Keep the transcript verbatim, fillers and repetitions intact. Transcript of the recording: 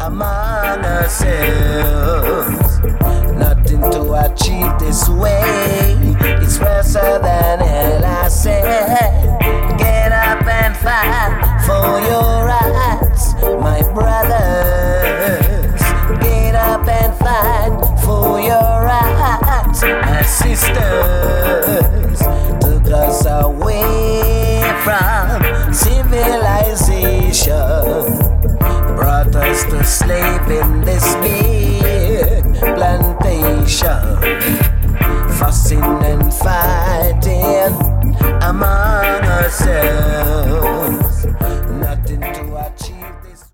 among ourselves. Nothing to achieve this way. It's worse than hell, I said. Get up and fight for your rights, my brothers. Get up and fight for your rights, my sisters. Took us away from civilization, brought us to slave in this game.